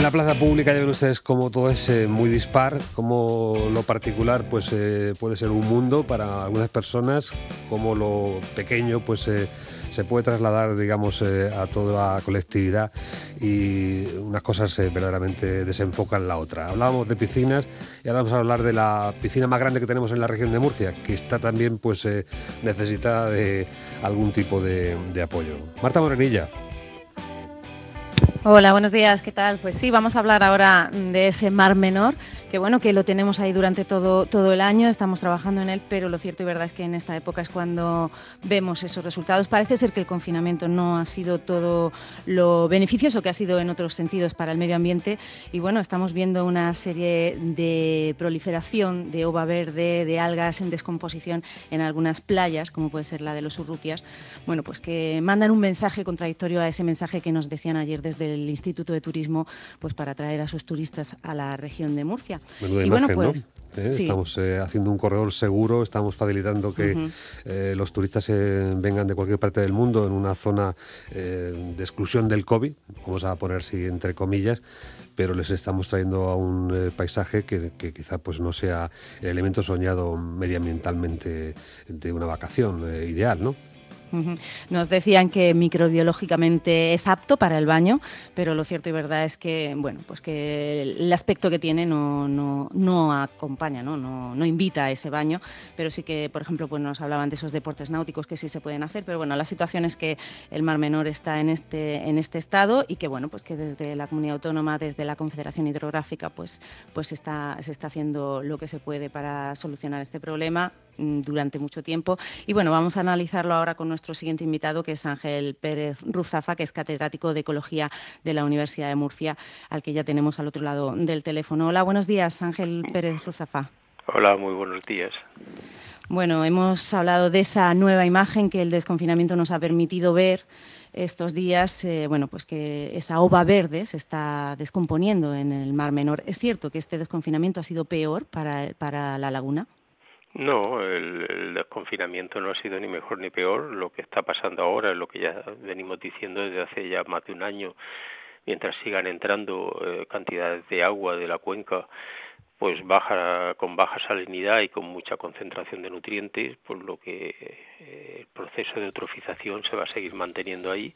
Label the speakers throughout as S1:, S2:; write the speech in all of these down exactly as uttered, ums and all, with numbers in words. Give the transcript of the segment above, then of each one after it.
S1: la plaza pública ya ven ustedes como todo es eh, muy dispar, como lo particular pues eh, puede ser un mundo para algunas personas, como lo pequeño pues eh, se puede trasladar, digamos, eh, a toda la colectividad, y unas cosas eh, verdaderamente desenfocan la otra. Hablábamos de piscinas y ahora vamos a hablar de la piscina más grande que tenemos en la región de Murcia, que está también pues eh, necesitada de algún tipo de, de apoyo. Marta Morenilla.
S2: Hola, buenos días, ¿qué tal? Pues sí, vamos a hablar ahora de ese Mar Menor, que bueno, que lo tenemos ahí durante todo, todo el año, estamos trabajando en él, pero lo cierto y verdad es que en esta época es cuando vemos esos resultados. Parece ser que el confinamiento no ha sido todo lo beneficioso que ha sido en otros sentidos para el medio ambiente, y bueno, estamos viendo una serie de proliferación de ova verde, de algas en descomposición en algunas playas, como puede ser la de los Urrutias, bueno, pues que mandan un mensaje contradictorio a ese mensaje que nos decían ayer desde el Instituto de Turismo, pues para atraer a sus turistas a la región de Murcia.
S1: Menuda
S2: y
S1: imagen,
S2: bueno, pues,
S1: ¿no? ¿Eh?
S2: Sí.
S1: Estamos eh, haciendo un corredor seguro, estamos facilitando que uh-huh. eh, los turistas eh, vengan de cualquier parte del mundo en una zona eh, de exclusión del COVID, vamos a poner así entre comillas, pero les estamos trayendo a un eh, paisaje que, que quizá pues no sea el elemento soñado medioambientalmente de una vacación eh, ideal, ¿no?
S2: Nos decían que microbiológicamente es apto para el baño, pero lo cierto y verdad es que, bueno, pues que el aspecto que tiene no, no, no acompaña, ¿no? No, no invita a ese baño, pero sí que, por ejemplo, pues nos hablaban de esos deportes náuticos que sí se pueden hacer, pero bueno, la situación es que el Mar Menor está en este, en este estado, y que, bueno, pues que desde la Comunidad Autónoma, desde la Confederación Hidrográfica, pues, pues está, se está haciendo lo que se puede para solucionar este problema durante mucho tiempo. Y bueno, vamos a analizarlo ahora con nuestro siguiente invitado, que es Ángel Pérez Ruzafa, que es catedrático de Ecología de la Universidad de Murcia, al que ya tenemos al otro lado del teléfono. Hola, buenos días, Ángel Pérez Ruzafa.
S3: Hola, muy buenos días.
S2: Bueno, hemos hablado de esa nueva imagen que el desconfinamiento nos ha permitido ver estos días, eh, bueno, pues que esa ova verde se está descomponiendo en el Mar Menor. ¿Es cierto que este desconfinamiento ha sido peor para, para la laguna?
S3: No, el, el desconfinamiento no ha sido ni mejor ni peor. Lo que está pasando ahora es lo que ya venimos diciendo desde hace ya más de un año. Mientras sigan entrando eh, cantidades de agua de la cuenca, pues baja, con baja salinidad y con mucha concentración de nutrientes, por lo que eh, el proceso de eutrofización se va a seguir manteniendo ahí,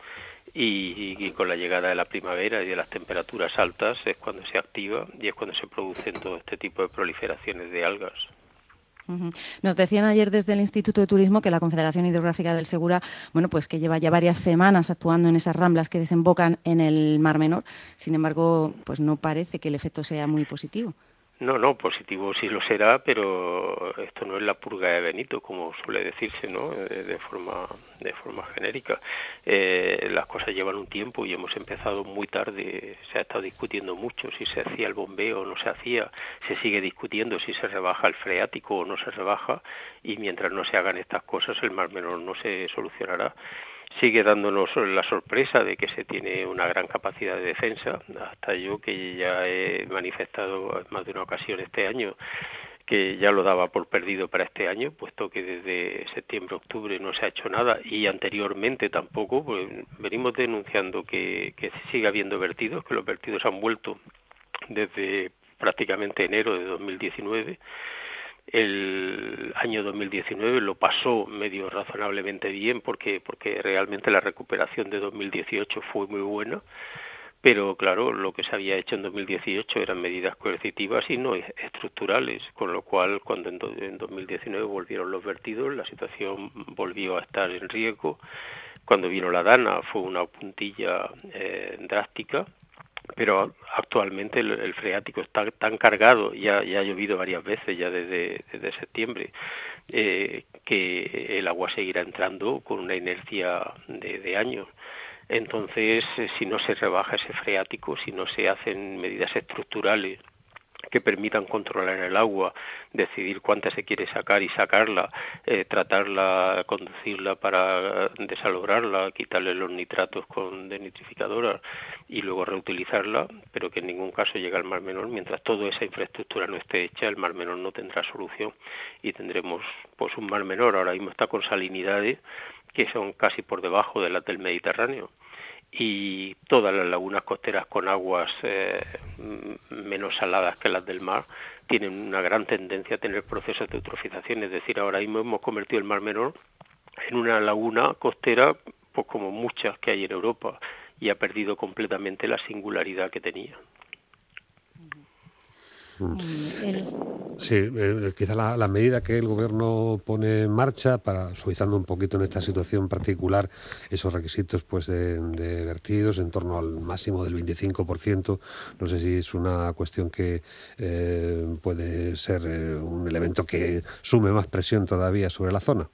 S3: y, y con la llegada de la primavera y de las temperaturas altas es cuando se activa y es cuando se producen todo este tipo de proliferaciones de algas.
S2: Uh-huh. Nos decían ayer desde el Instituto de Turismo que la Confederación Hidrográfica del Segura, bueno, pues que lleva ya varias semanas actuando en esas ramblas que desembocan en el Mar Menor. Sin embargo, pues no parece que el efecto sea muy positivo.
S3: No, no, positivo sí lo será, pero esto no es la purga de Benito, como suele decirse, ¿no? De, de forma de forma genérica. Eh, las cosas llevan un tiempo y hemos empezado muy tarde. Se ha estado discutiendo mucho si se hacía el bombeo o no se hacía. Se sigue discutiendo si se rebaja el freático o no se rebaja, y mientras no se hagan estas cosas el Mar Menor no se solucionará. Sigue dándonos la sorpresa de que se tiene una gran capacidad de defensa, hasta yo, que ya he manifestado en más de una ocasión este año que ya lo daba por perdido para este año, puesto que desde septiembre-octubre no se ha hecho nada, y anteriormente tampoco, pues venimos denunciando que, que sigue habiendo vertidos, que los vertidos han vuelto desde prácticamente enero de dos mil diecinueve. El año dos mil diecinueve lo pasó medio razonablemente bien porque porque realmente la recuperación de dos mil dieciocho fue muy buena, pero claro, lo que se había hecho en dos mil dieciocho eran medidas coercitivas y no estructurales, con lo cual cuando en, do, en dos mil diecinueve volvieron los vertidos, la situación volvió a estar en riesgo. Cuando vino la Dana fue una puntilla eh, drástica, pero actualmente el, el freático está tan cargado, ya, ya ha llovido varias veces ya desde, desde septiembre, eh, que el agua seguirá entrando con una inercia de, de años. Entonces, eh, si no se rebaja ese freático, si no se hacen medidas estructurales que permitan controlar el agua, decidir cuánta se quiere sacar y sacarla, eh, tratarla, conducirla para desalograrla, quitarle los nitratos con denitrificadoras y luego reutilizarla, pero que en ningún caso llegue al Mar Menor. Mientras toda esa infraestructura no esté hecha, el Mar Menor no tendrá solución y tendremos pues un Mar Menor. Ahora mismo está con salinidades que son casi por debajo de las del Mediterráneo. y todas las lagunas costeras con aguas eh, menos saladas que las del mar tienen una gran tendencia a tener procesos de eutrofización. Es decir, ahora mismo hemos convertido el Mar Menor en una laguna costera, pues como muchas que hay en Europa, y ha perdido completamente la singularidad que tenía.
S1: Sí, eh, quizá la, la medida que el gobierno pone en marcha para, suavizando un poquito en esta situación particular, esos requisitos pues de, de vertidos en torno al máximo del veinticinco por ciento, no sé si es una cuestión que eh, puede ser eh, un elemento que sume más presión todavía sobre la zona.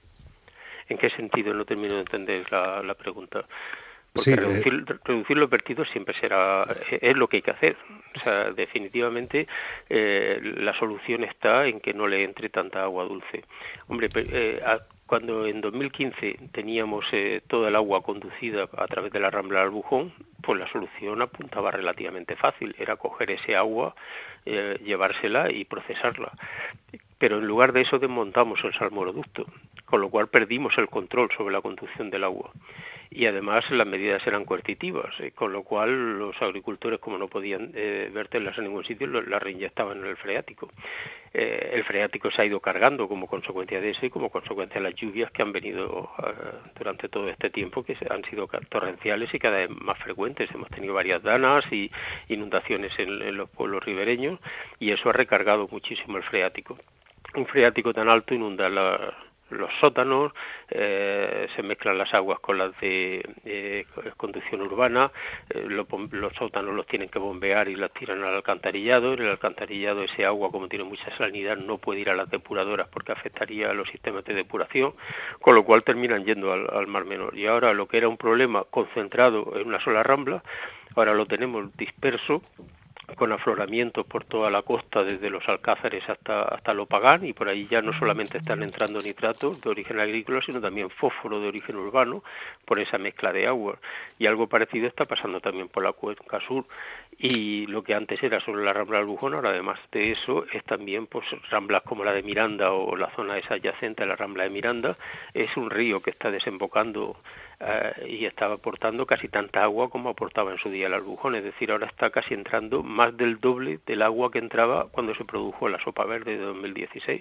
S3: ¿En qué sentido? No termino de entender la, la pregunta. Porque
S1: sí,
S3: reducir,
S1: eh...
S3: reducir los vertidos siempre será, es lo que hay que hacer. O sea, definitivamente eh, la solución está en que no le entre tanta agua dulce. Hombre, eh, a, cuando en dos mil quince teníamos eh, toda el agua conducida a través de la Rambla del Albujón, pues la solución apuntaba relativamente fácil, era coger ese agua, eh, llevársela y procesarla. Pero en lugar de eso desmontamos el salmoroducto, con lo cual perdimos el control sobre la conducción del agua. Y además las medidas eran coercitivas, eh, con lo cual los agricultores, como no podían eh, verterlas en ningún sitio, lo, las reinyectaban en el freático. Eh, el freático se ha ido cargando como consecuencia de eso y como consecuencia de las lluvias que han venido uh, durante todo este tiempo, que han sido torrenciales y cada vez más frecuentes. Hemos tenido varias danas y inundaciones en, en los pueblos ribereños, y eso ha recargado muchísimo el freático. Un freático tan alto inunda la... los sótanos, eh, se mezclan las aguas con las de eh, conducción urbana, eh, lo, los sótanos los tienen que bombear y las tiran al alcantarillado. En el alcantarillado ese agua, como tiene mucha salinidad, no puede ir a las depuradoras porque afectaría a los sistemas de depuración, con lo cual terminan yendo al, al Mar Menor. Y ahora lo que era un problema concentrado en una sola rambla, ahora lo tenemos disperso, con afloramientos por toda la costa, desde los Alcázares hasta hasta Lopagán, y por ahí ya no solamente están entrando nitratos de origen agrícola, sino también fósforo de origen urbano, por esa mezcla de agua. Y algo parecido está pasando también por la cuenca sur. Y lo que antes era sobre la Rambla del Albujón, ahora además de eso, es también pues ramblas como la de Miranda o la zona esa adyacente a la Rambla de Miranda. Es un río que está desembocando Uh, y estaba aportando casi tanta agua como aportaba en su día el Albujón, es decir, ahora está casi entrando más del doble del agua que entraba cuando se produjo la sopa verde de dos mil dieciséis.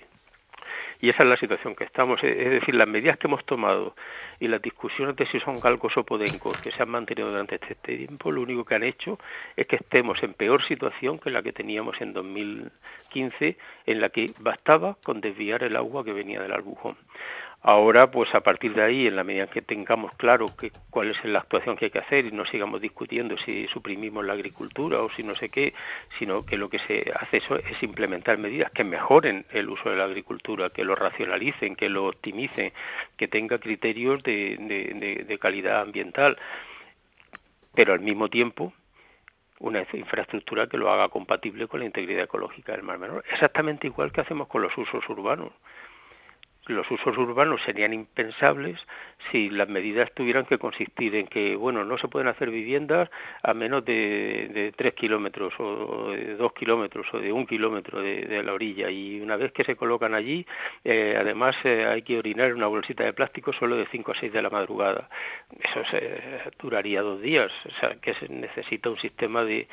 S3: Y esa es la situación que estamos, es decir, las medidas que hemos tomado y las discusiones de si son galgos o podencos que se han mantenido durante este tiempo, lo único que han hecho es que estemos en peor situación que la que teníamos en dos mil quince, en la que bastaba con desviar el agua que venía del Albujón. Ahora, pues a partir de ahí, en la medida que tengamos claro que cuál es la actuación que hay que hacer y no sigamos discutiendo si suprimimos la agricultura o si no sé qué, sino que lo que se hace eso es implementar medidas que mejoren el uso de la agricultura, que lo racionalicen, que lo optimicen, que tenga criterios de, de, de, de calidad ambiental, pero al mismo tiempo una infraestructura que lo haga compatible con la integridad ecológica del Mar Menor. Exactamente igual que hacemos con los usos urbanos. Los usos urbanos serían impensables si las medidas tuvieran que consistir en que, bueno, no se pueden hacer viviendas a menos de, de tres kilómetros o de dos kilómetros o de un kilómetro de, de la orilla, y una vez que se colocan allí, eh, además eh, hay que orinar en una bolsita de plástico solo de cinco a seis de la madrugada. Eso se, duraría dos días, o sea, que se necesita un sistema de...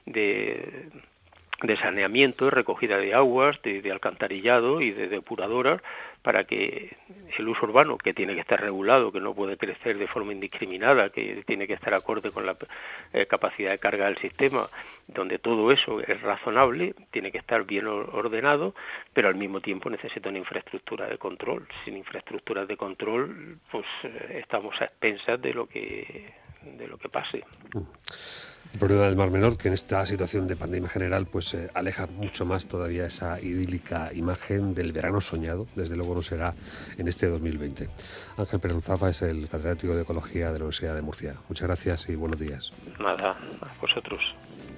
S3: de de saneamiento, de recogida de aguas, de, de alcantarillado y de depuradoras, para que el uso urbano, que tiene que estar regulado, que no puede crecer de forma indiscriminada, que tiene que estar acorde con la eh, capacidad de carga del sistema, donde todo eso es razonable, tiene que estar bien ordenado, pero al mismo tiempo necesita una infraestructura de control. Sin infraestructuras de control, pues eh, estamos a expensas de lo que de lo que pase.
S1: El problema del Mar Menor, que en esta situación de pandemia general pues eh, aleja mucho más todavía esa idílica imagen del verano soñado. Desde luego no será en este dos mil veinte. Ángel Pérez-Unzafa es el catedrático de Ecología de la Universidad de Murcia. Muchas gracias y buenos días.
S3: Nada, a vosotros.